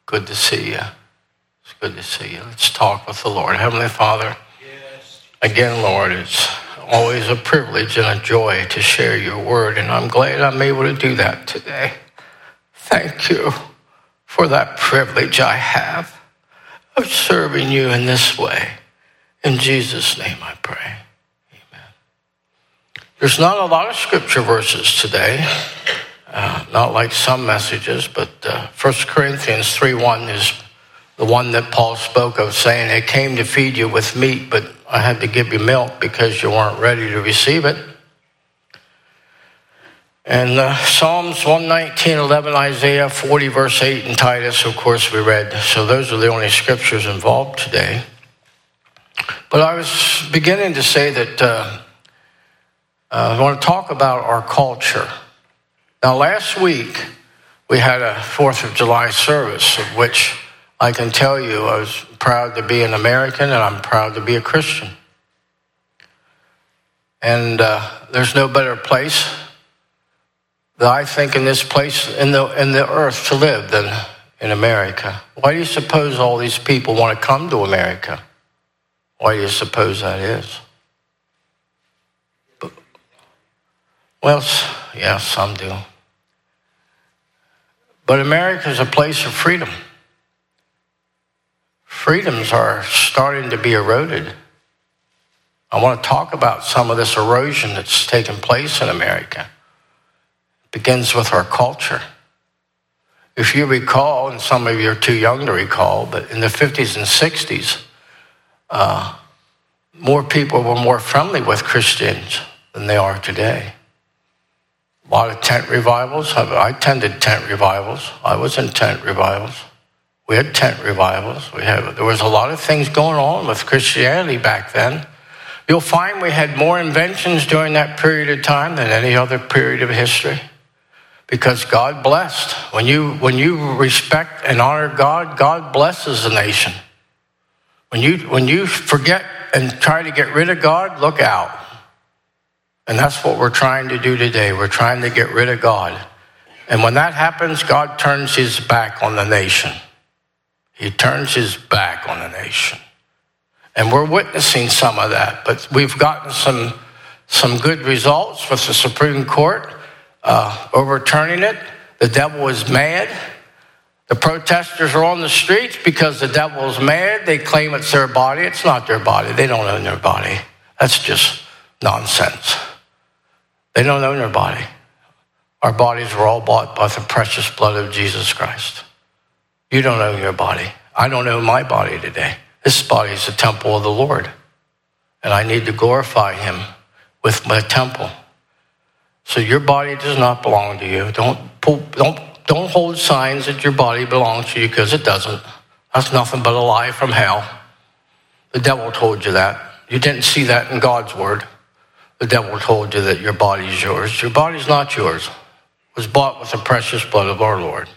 Good to see you. It's good to see you. Let's talk with the Lord. Heavenly Father, again, Lord, it's always a privilege and a joy to share your word, and I'm glad I'm able to do that today. Thank you for that privilege I have of serving you in this way. In Jesus' name I pray. Amen. There's not a lot of scripture verses today, not like some messages, but 1 Corinthians 3:1 is the one that Paul spoke of, saying, I came to feed you with meat, but I had to give you milk because you weren't ready to receive it. And Psalms 119:11, Isaiah 40, verse 8, and Titus, of course, we read. So those are the only scriptures involved today. But I was beginning to say that I want to talk about our culture. Now, last week, we had a 4th of July service, of which I can tell you I was proud to be an American and I'm proud to be a Christian. And there's no better place that I think in this place in the earth to live than in America. Why do you suppose all these people want to come to America? Why do you suppose that is? Well, yeah, some do. But America is a place of freedom. Freedoms are starting to be eroded. I want to talk about some of this erosion that's taken place in America. It begins with our culture. If you recall, and some of you are too young to recall, but in the 50s and 60s, more people were more friendly with Christians than they are today. A lot of tent revivals. I attended tent revivals. I was in tent revivals. We had tent revivals. There was a lot of things going on with Christianity back then. You'll find we had more inventions during that period of time than any other period of history, because God blessed. When you respect and honor God, God blesses a nation. When you forget and try to get rid of God, look out. And that's what we're trying to do today. We're trying to get rid of God. And when that happens, God turns his back on the nation. He turns his back on the nation. And we're witnessing some of that. But we've gotten some good results with the Supreme Court overturning it. The devil is mad. The protesters are on the streets because the devil is mad. They claim it's their body. It's not their body. They don't own their body. That's just nonsense. They don't own their body. Our bodies were all bought by the precious blood of Jesus Christ. You don't own your body. I don't own my body today. This body is the temple of the Lord, and I need to glorify him with my temple. So your body does not belong to you. Don't hold signs that your body belongs to you, because it doesn't. That's nothing but a lie from hell. The devil told you that. You didn't see that in God's word. The devil told you that your body is yours. Your body is not yours. It was bought with the precious blood of our Lord.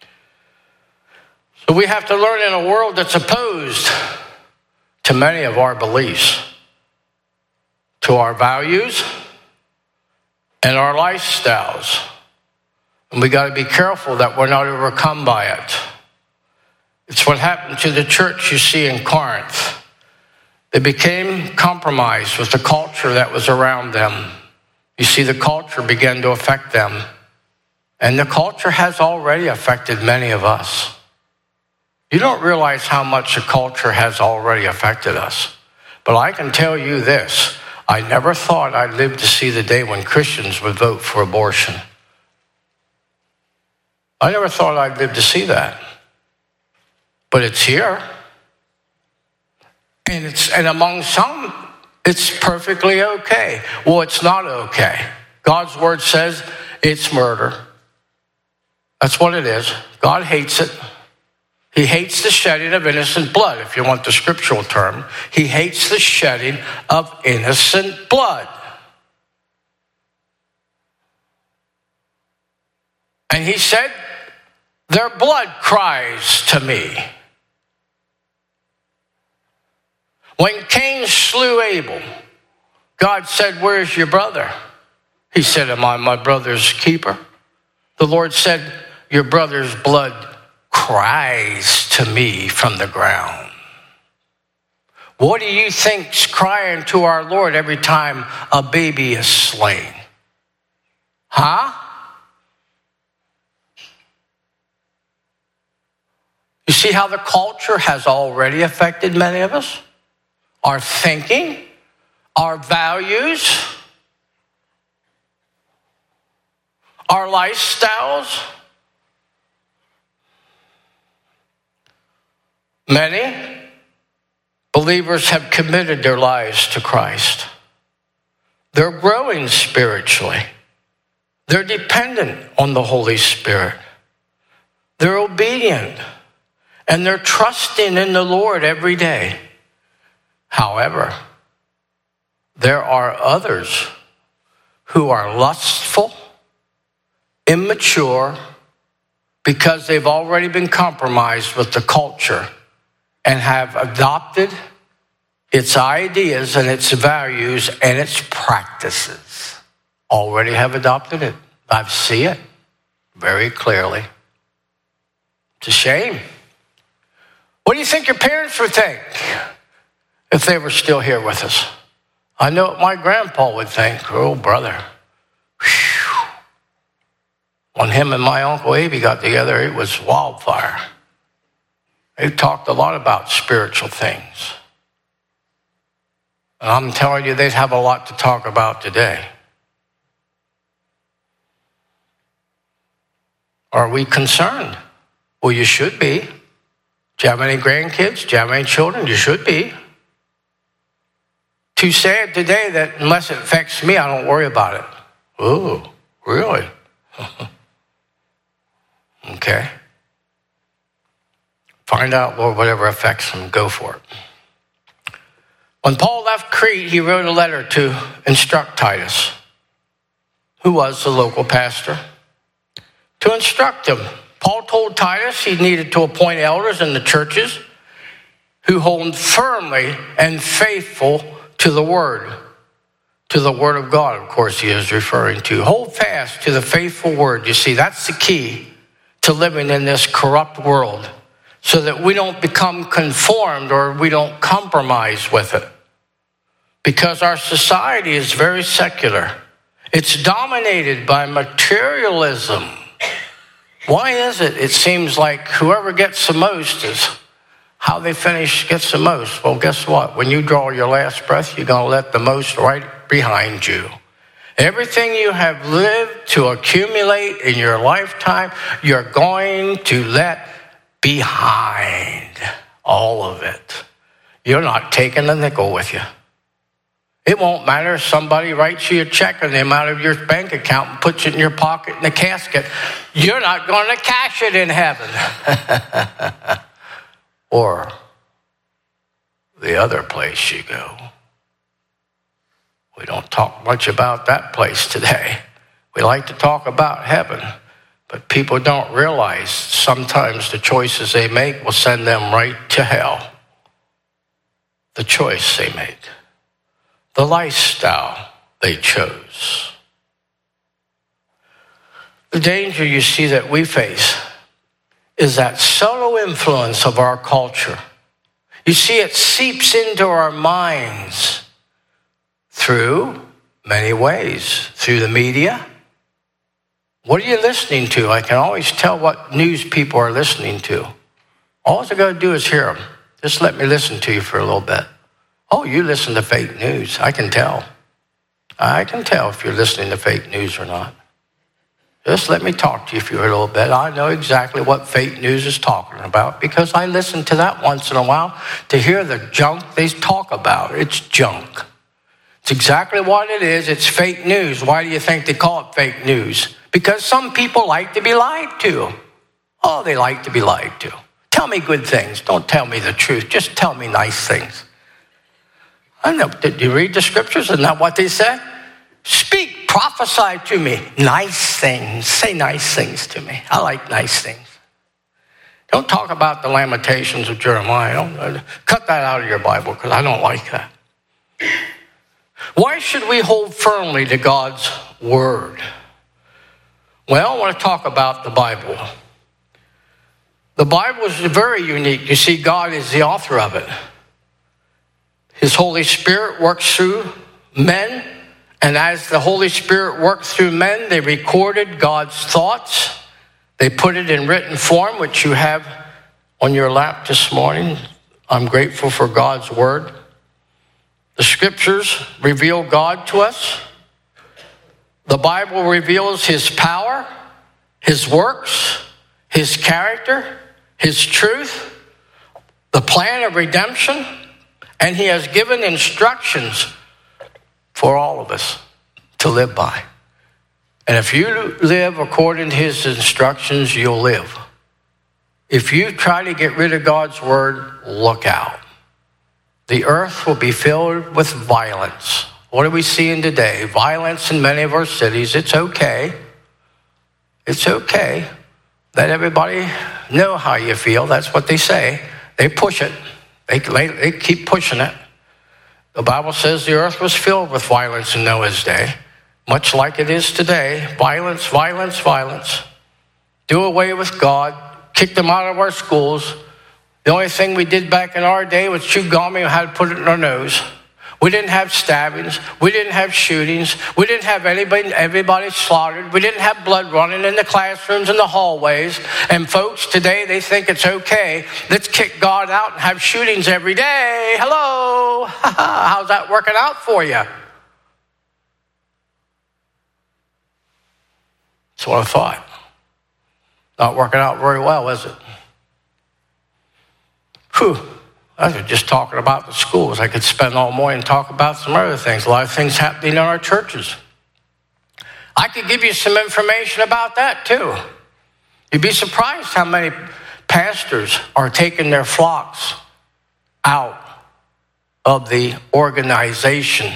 So we have to learn in a world that's opposed to many of our beliefs, to our values, and our lifestyles. And we got to be careful that we're not overcome by it. It's what happened to the church you see in Corinth. They became compromised with the culture that was around them. You see, the culture began to affect them. And the culture has already affected many of us. You don't realize how much the culture has already affected us. But I can tell you this. I never thought I'd live to see the day when Christians would vote for abortion. I never thought I'd live to see that. But it's here. And among some, it's perfectly okay. Well, it's not okay. God's word says it's murder. That's what it is. God hates it. He hates the shedding of innocent blood, if you want the scriptural term. He hates the shedding of innocent blood. And he said, their blood cries to me. When Cain slew Abel, God said, where's your brother? He said, am I my brother's keeper? The Lord said, your brother's blood cries cries to me from the ground. What do you think's crying to our Lord every time a baby is slain? Huh? You see how the culture has already affected many of us? Our thinking, our values, our lifestyles. Many believers have committed their lives to Christ. They're growing spiritually. They're dependent on the Holy Spirit. They're obedient. And they're trusting in the Lord every day. However, there are others who are lustful, immature, because they've already been compromised with the culture and have adopted its ideas and its values and its practices. Already have adopted it. I see it very clearly. It's a shame. What do you think your parents would think if they were still here with us? I know what my grandpa would think. Oh, brother. Whew. When him and my Uncle Abe got together, it was wildfire. They talked a lot about spiritual things. And I'm telling you, they'd have a lot to talk about today. Are we concerned? Well, you should be. Do you have any grandkids? Do you have any children? You should be. Too sad today that unless it affects me, I don't worry about it. Oh, really? Okay. Find out, Lord, whatever affects them, go for it. When Paul left Crete, he wrote a letter to instruct Titus, who was the local pastor, to instruct him. Paul told Titus he needed to appoint elders in the churches who hold firmly and faithful to the word of God, of course, he is referring to. Hold fast to the faithful word. You see, that's the key to living in this corrupt world, so that we don't become conformed or we don't compromise with it. Because our society is very secular. It's dominated by materialism. Why is it? It seems like whoever gets the most is how they finish gets the most. Well, guess what? When you draw your last breath, you're going to let the most right behind you. Everything you have lived to accumulate in your lifetime, you're going to let behind all of it. You're not taking a nickel with you. It won't matter if somebody writes you a check on the amount of your bank account and puts it in your pocket in the casket. You're not going to cash it in heaven. Or the other place you go. We don't talk much about that place today. We like to talk about heaven, but people don't realize sometimes the choices they make will send them right to hell. The choice they make. The lifestyle they chose. The danger you see that we face is that subtle influence of our culture. You see, it seeps into our minds through many ways. Through the media. What are you listening to? I can always tell what news people are listening to. All I got to do is hear them. Just let me listen to you for a little bit. Oh, you listen to fake news. I can tell. I can tell if you're listening to fake news or not. Just let me talk to you for a little bit. I know exactly what fake news is talking about because I listen to that once in a while to hear the junk they talk about. It's junk. It's exactly what it is. It's fake news. Why do you think they call it fake news? Because some people like to be lied to. Oh, they like to be lied to. Tell me good things. Don't tell me the truth. Just tell me nice things. I know. Did you read the scriptures? Isn't that what they said? Speak, prophesy to me. Nice things. Say nice things to me. I like nice things. Don't talk about the Lamentations of Jeremiah. Cut that out of your Bible because I don't like that. Why should we hold firmly to God's word? Well, I want to talk about the Bible. The Bible is very unique. You see, God is the author of it. His Holy Spirit works through men, and as the Holy Spirit worked through men, they recorded God's thoughts. They put it in written form, which you have on your lap this morning. I'm grateful for God's word. The scriptures reveal God to us. The Bible reveals his power, his works, his character, his truth, the plan of redemption, and he has given instructions for all of us to live by. And if you live according to his instructions, you'll live. If you try to get rid of God's word, look out. The earth will be filled with violence. What are we seeing today? Violence in many of our cities. It's okay. It's okay. Let everybody know how you feel. That's what they say. They push it. They keep pushing it. The Bible says the earth was filled with violence in Noah's day, much like it is today. Violence, violence, violence. Do away with God. Kick them out of our schools. The only thing we did back in our day was chew gum and had to put it in our nose. We didn't have stabbings. We didn't have shootings. We didn't have everybody slaughtered. We didn't have blood running in the classrooms and the hallways. And folks, today they think it's okay. Let's kick God out and have shootings every day. Hello. How's that working out for you? That's what I thought. Not working out very well, is it? Whew. I was just talking about the schools. I could spend all morning and talk about some other things. A lot of things happening in our churches. I could give you some information about that too. You'd be surprised how many pastors are taking their flocks out of the organization.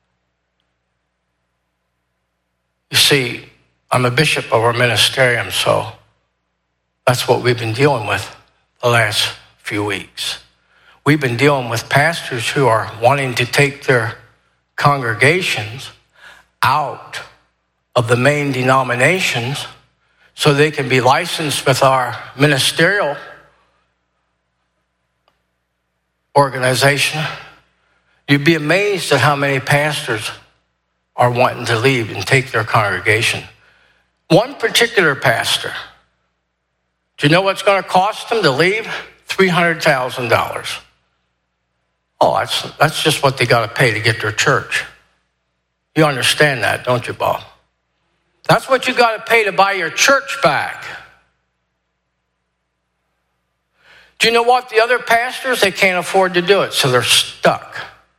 You see, I'm a bishop of our ministerium, so that's what we've been dealing with the last few weeks. We've been dealing with pastors who are wanting to take their congregations out of the main denominations so they can be licensed with our ministerial organization. You'd be amazed at how many pastors are wanting to leave and take their congregation. One particular pastor, do you know what's going to cost them to leave? $300,000. Oh, that's just what they got to pay to get their church. You understand that, don't you, Bob? That's what you got to pay to buy your church back. Do you know what? The other pastors, they can't afford to do it, so they're stuck.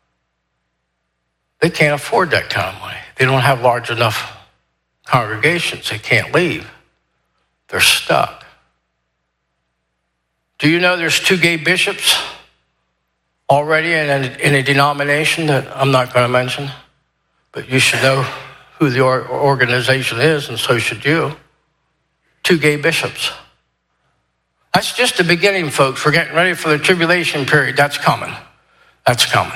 They can't afford that kind of money. They don't have large enough congregations. They can't leave. They're stuck. Do you know there's 2 gay bishops already in a denomination that I'm not going to mention? But you should know who the organization is, and so should you. 2 gay bishops. That's just the beginning, folks. We're getting ready for the tribulation period. That's coming. That's coming.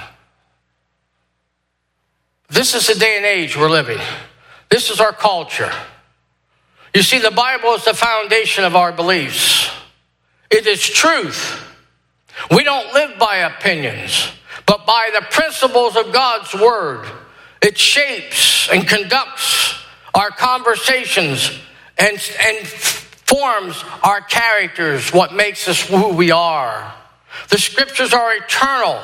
This is the day and age we're living. This is our culture. You see, the Bible is the foundation of our beliefs. It is truth. We don't live by opinions, but by the principles of God's word. It shapes and conducts our conversations and forms our characters, what makes us who we are. The scriptures are eternal.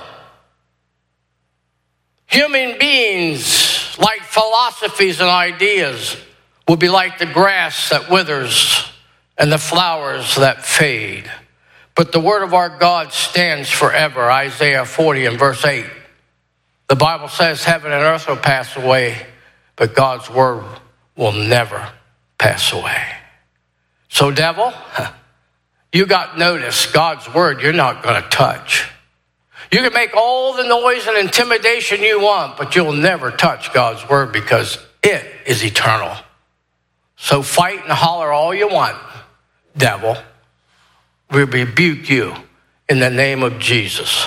Human beings, like philosophies and ideas, will be like the grass that withers and the flowers that fade. But the word of our God stands forever. Isaiah 40 and verse 8. The Bible says heaven and earth will pass away, but God's word will never pass away. So devil, you got notice. God's word you're not going to touch. You can make all the noise and intimidation you want, but you'll never touch God's word because it is eternal. So fight and holler all you want, devil. We rebuke you in the name of Jesus.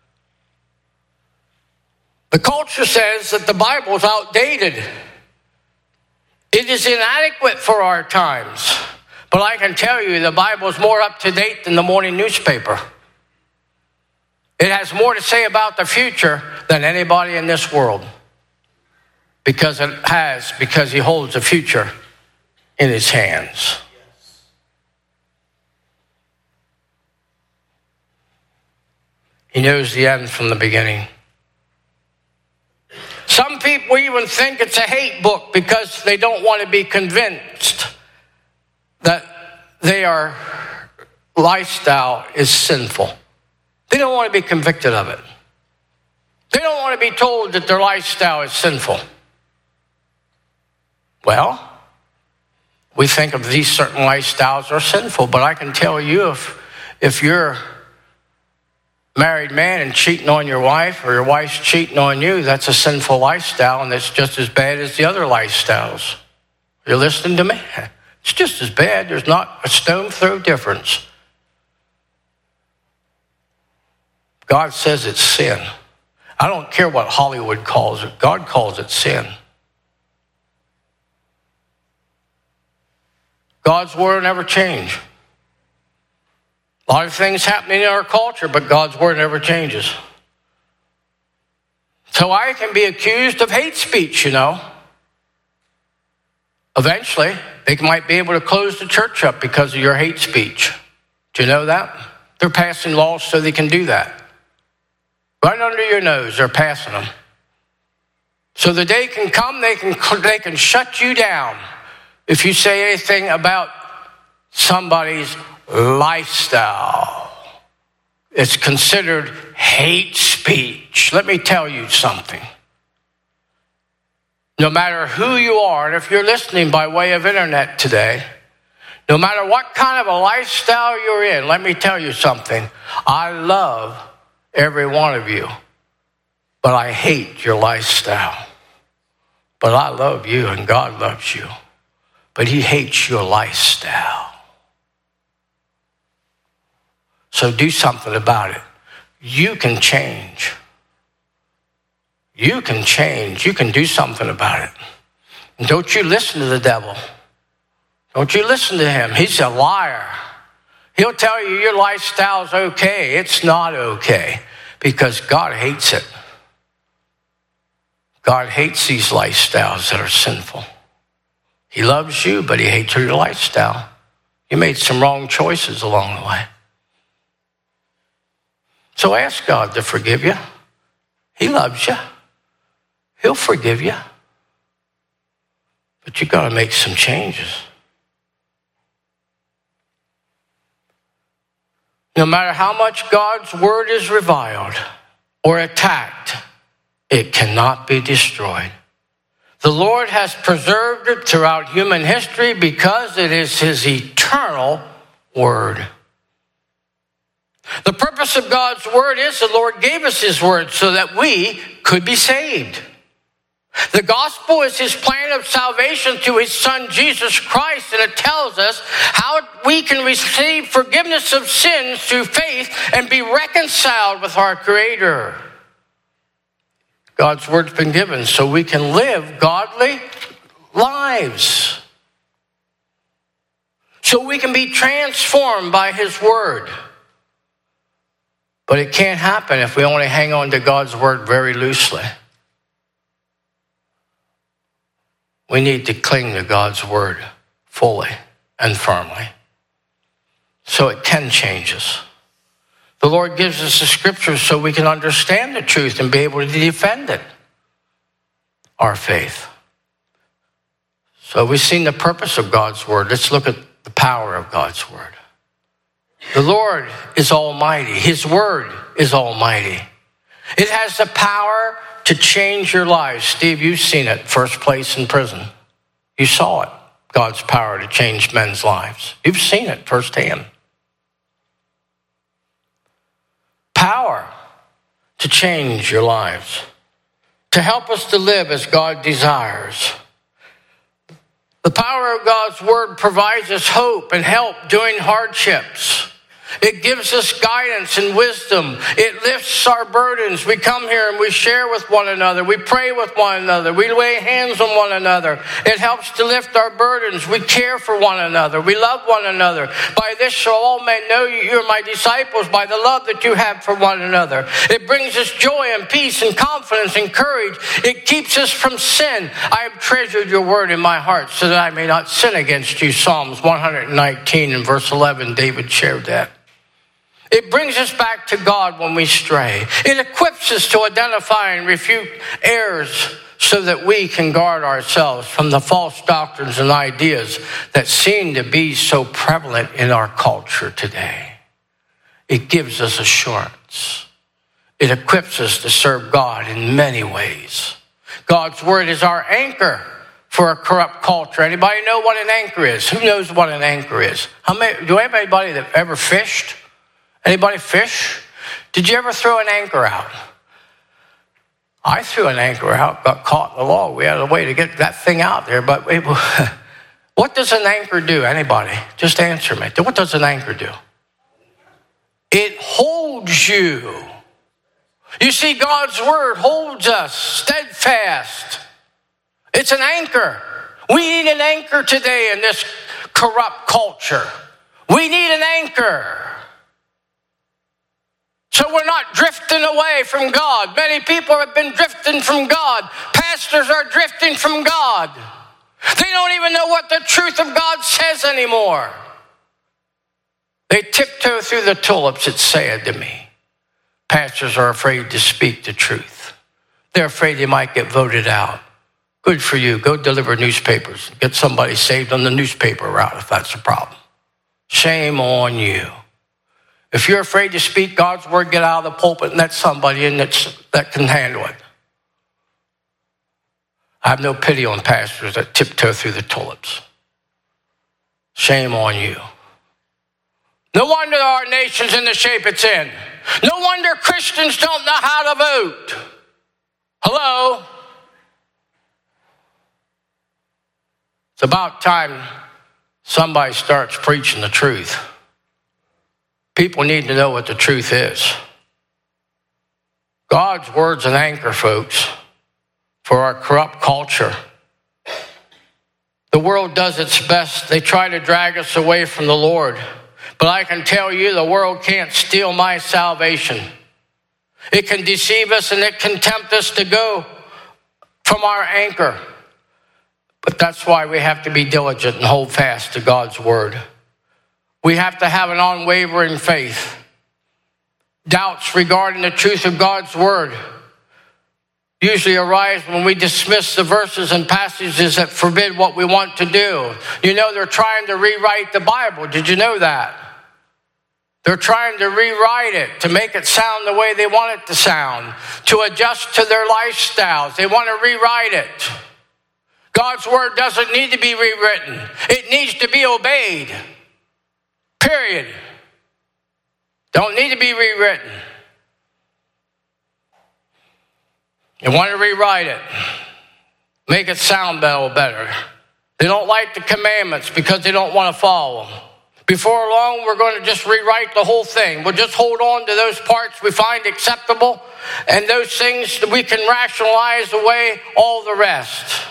The culture says that the Bible is outdated. It is inadequate for our times. But I can tell you the Bible is more up to date than the morning newspaper. It has more to say about the future than anybody in this world. Because he holds the future in his hands. He knows the end from the beginning. Some people even think it's a hate book because they don't want to be convinced that their lifestyle is sinful. They don't want to be convicted of it. They don't want to be told that their lifestyle is sinful. Well, we think of these certain lifestyles are sinful, but I can tell you if you're a married man and cheating on your wife, or your wife's cheating on you, that's a sinful lifestyle, and it's just as bad as the other lifestyles. You're listening to me? It's just as bad. There's not a stone throw difference. God says it's sin. I don't care what Hollywood calls it. God calls it sin. God's word will never change. A lot of things happening in our culture, but God's word never changes. So I can be accused of hate speech, Eventually, they might be able to close the church up because of your hate speech. Do you know that? They're passing laws so they can do that. Right under your nose, they're passing them. So the day can come, they can shut you down if you say anything about somebody's lifestyle. It's considered hate speech. Let me tell you something. No matter who you are, and if you're listening by way of internet today, no matter what kind of a lifestyle you're in, let me tell you something. I love every one of you, but I hate your lifestyle. But I love you and God loves you, but he hates your lifestyle. So do something about it. You can change. You can change. You can do something about it. And don't you listen to the devil. Don't you listen to him. He's a liar. He'll tell you your lifestyle's okay. It's not okay because God hates it. God hates these lifestyles that are sinful. He loves you, but he hates your lifestyle. You made some wrong choices along the way. So ask God to forgive you. He loves you. He'll forgive you. But you got to make some changes. No matter how much God's word is reviled or attacked, it cannot be destroyed. The Lord has preserved it throughout human history because it is his eternal word. The purpose of God's word is the Lord gave us his word so that we could be saved. The gospel is his plan of salvation through his son, Jesus Christ, and it tells us how we can receive forgiveness of sins through faith and be reconciled with our Creator. God's word's been given so we can live godly lives. So we can be transformed by his word. But it can't happen if we only hang on to God's word very loosely. We need to cling to God's word fully and firmly so it can change us. The Lord gives us the scriptures so we can understand the truth and be able to defend it, our faith. So we've seen the purpose of God's word. Let's look at the power of God's word. The Lord is almighty. His word is almighty. It has the power to change your lives. Steve, you've seen it, first place in prison. You saw it, God's power to change men's lives. You've seen it firsthand. Power to change your lives, to help us to live as God desires. The power of God's word provides us hope and help during hardships. It gives us guidance and wisdom. It lifts our burdens. We come here and we share with one another. We pray with one another. We lay hands on one another. It helps to lift our burdens. We care for one another. We love one another. By this shall all men know you are my disciples, by the love that you have for one another. It brings us joy and peace and confidence and courage. It keeps us from sin. I have treasured your word in my heart so that I may not sin against you. Psalms 119 and verse 11, David shared that. It brings us back to God when we stray. It equips us to identify and refute errors so that we can guard ourselves from the false doctrines and ideas that seem to be so prevalent in our culture today. It gives us assurance. It equips us to serve God in many ways. God's word is our anchor for a corrupt culture. Anybody know what an anchor is? Who knows what an anchor is? Do you have anybody that ever fished? Anybody fish? Did you ever throw an anchor out? I threw an anchor out, got caught in the log. We had a way to get that thing out there. But what does an anchor do? Anybody? Just answer me. What does an anchor do? It holds you. You see, God's word holds us steadfast. It's an anchor. We need an anchor today in this corrupt culture. We need an anchor. So we're not drifting away from God. Many people have been drifting from God. Pastors are drifting from God. They don't even know what the truth of God says anymore. They tiptoe through the tulips, it's sad to me. Pastors are afraid to speak the truth. They're afraid they might get voted out. Good for you. Go deliver newspapers. Get somebody saved on the newspaper route if that's a problem. Shame on you. If you're afraid to speak God's word, get out of the pulpit and let somebody in that can handle it. I have no pity on pastors that tiptoe through the tulips. Shame on you. No wonder our nation's in the shape it's in. No wonder Christians don't know how to vote. Hello? It's about time somebody starts preaching the truth. People need to know what the truth is. God's word's an anchor, folks, for our corrupt culture. The world does its best. They try to drag us away from the Lord. But I can tell you, the world can't steal my salvation. It can deceive us and it can tempt us to go from our anchor. But that's why we have to be diligent and hold fast to God's word. We have to have an unwavering faith. Doubts regarding the truth of God's word usually arise when we dismiss the verses and passages that forbid what we want to do. You know, they're trying to rewrite the Bible. Did you know that? They're trying to rewrite it to make it sound the way they want it to sound, to adjust to their lifestyles. They want to rewrite it. God's word doesn't need to be rewritten. It needs to be obeyed. Period. Don't need to be rewritten. You want to rewrite it. Make it sound better. They don't like the commandments because they don't want to follow them. Before long, we're going to just rewrite the whole thing. We'll just hold on to those parts we find acceptable and those things that we can rationalize away all the rest.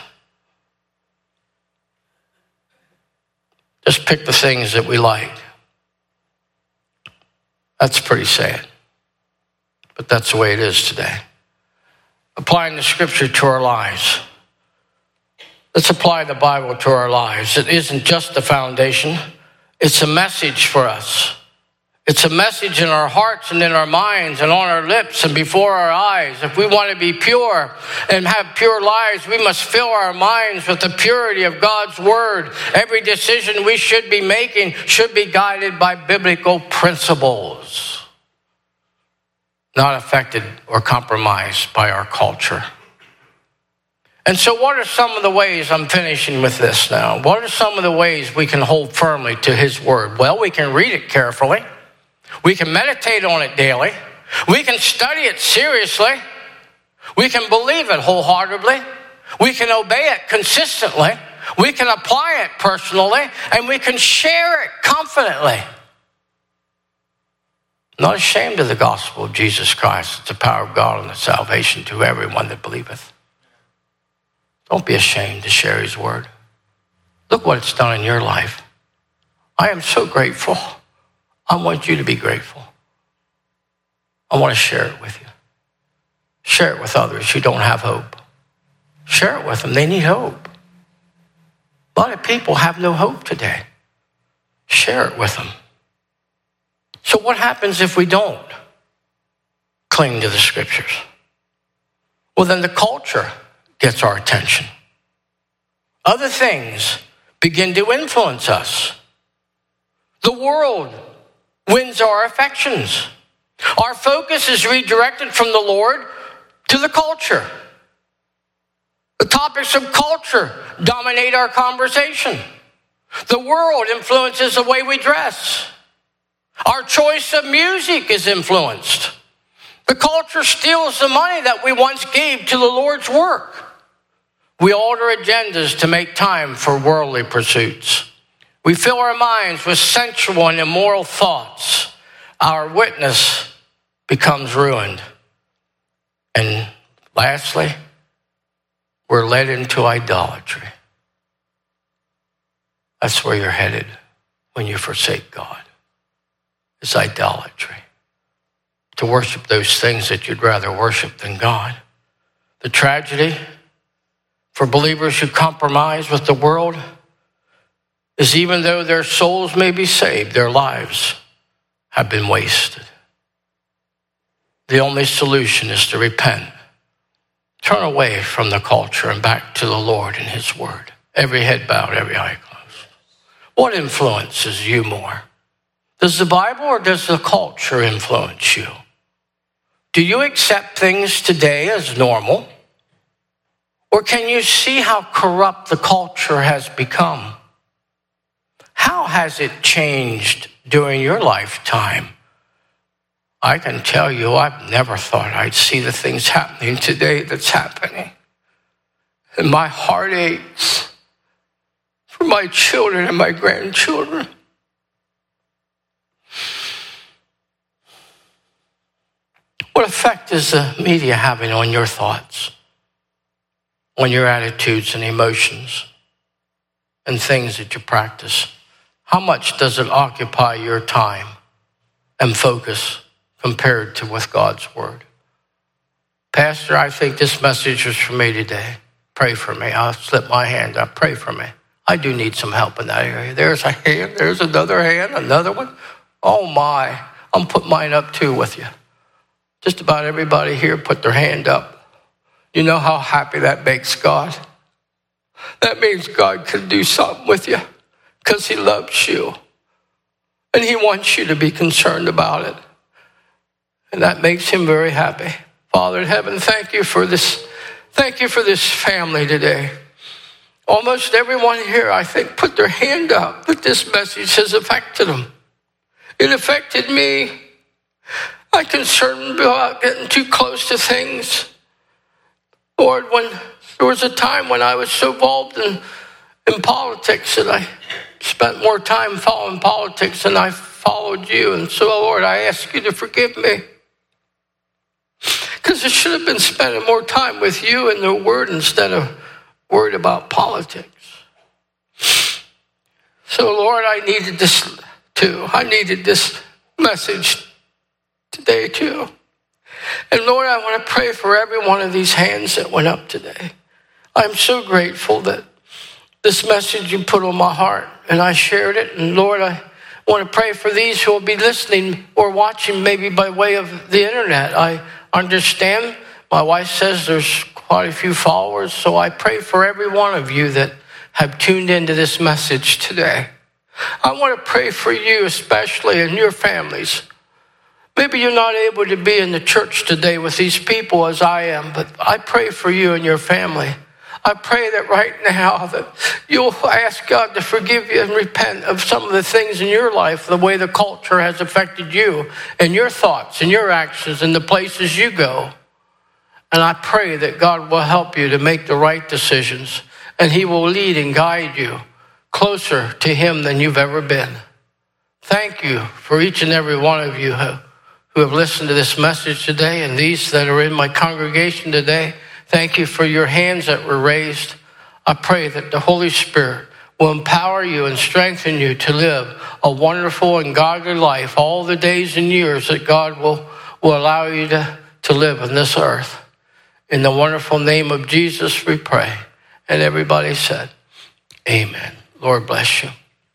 Just pick the things that we like. That's pretty sad. But that's the way it is today. Applying the scripture to our lives. Let's apply the Bible to our lives. It isn't just the foundation. It's a message for us. It's a message in our hearts and in our minds and on our lips and before our eyes. If we want to be pure and have pure lives, we must fill our minds with the purity of God's word. Every decision we should be making should be guided by biblical principles, not affected or compromised by our culture. And so what are some of the ways, I'm finishing with this now, what are some of the ways we can hold firmly to his word? Well, we can read it carefully. We can meditate on it daily. We can study it seriously. We can believe it wholeheartedly. We can obey it consistently. We can apply it personally. And we can share it confidently. Not ashamed of the gospel of Jesus Christ. It's the power of God and the salvation to everyone that believeth. Don't be ashamed to share his word. Look what it's done in your life. I am so grateful. I want you to be grateful. I want to share it with you. Share it with others who don't have hope. Share it with them. They need hope. A lot of people have no hope today. Share it with them. So what happens if we don't cling to the scriptures? Well, then the culture gets our attention. Other things begin to influence us. The world wins our affections. Our focus is redirected from the Lord to the culture. The topics of culture dominate our conversation. The world influences the way we dress. Our choice of music is influenced. The culture steals the money that we once gave to the Lord's work. We alter agendas to make time for worldly pursuits. We fill our minds with sensual and immoral thoughts. Our witness becomes ruined. And lastly, we're led into idolatry. That's where you're headed when you forsake God. It's idolatry. To worship those things that you'd rather worship than God. The tragedy for believers who compromise with the world is even though their souls may be saved, their lives have been wasted. The only solution is to repent. Turn away from the culture and back to the Lord and his word. Every head bowed, every eye closed. What influences you more? Does the Bible or does the culture influence you? Do you accept things today as normal? Or can you see how corrupt the culture has become? How has it changed during your lifetime? I can tell you, I've never thought I'd see the things happening today that's happening. And my heart aches for my children and my grandchildren. What effect is the media having on your thoughts, on your attitudes and emotions and things that you practice? How much does it occupy your time and focus compared to with God's word? Pastor, I think this message is for me today. Pray for me. I'll slip my hand up. Pray for me. I do need some help in that area. There's a hand. There's another hand. Another one. Oh my. I'm putting mine up too with you. Just about everybody here put their hand up. You know how happy that makes God? That means God can do something with you because he loves you. And he wants you to be concerned about it. And that makes him very happy. Father in heaven, thank you for this. Thank you for this family today. Almost everyone here, I think, put their hand up that this message has affected them. It affected me. I'm concerned about getting too close to things. Lord, when there was a time when I was so involved in politics that I spent more time following politics than I followed you. And so, Lord, I ask you to forgive me. Because I should have been spending more time with you and the word instead of worried about politics. So, Lord, I needed this too. I needed this message today too. And Lord, I want to pray for every one of these hands that went up today. I'm so grateful that this message you put on my heart and I shared it. And Lord, I want to pray for these who will be listening or watching maybe by way of the internet. I understand my wife says there's quite a few followers, so I pray for every one of you that have tuned into this message today. I want to pray for you especially and your families. Maybe you're not able to be in the church today with these people as I am, but I pray for you and your family. I pray that right now that you'll ask God to forgive you and repent of some of the things in your life, the way the culture has affected you and your thoughts and your actions and the places you go. And I pray that God will help you to make the right decisions and he will lead and guide you closer to him than you've ever been. Thank you for each and every one of you who have listened to this message today and these that are in my congregation today. Thank you for your hands that were raised. I pray that the Holy Spirit will empower you and strengthen you to live a wonderful and godly life all the days and years that God will allow you to live on this earth. In the wonderful name of Jesus, we pray. And everybody said, amen. Lord bless you.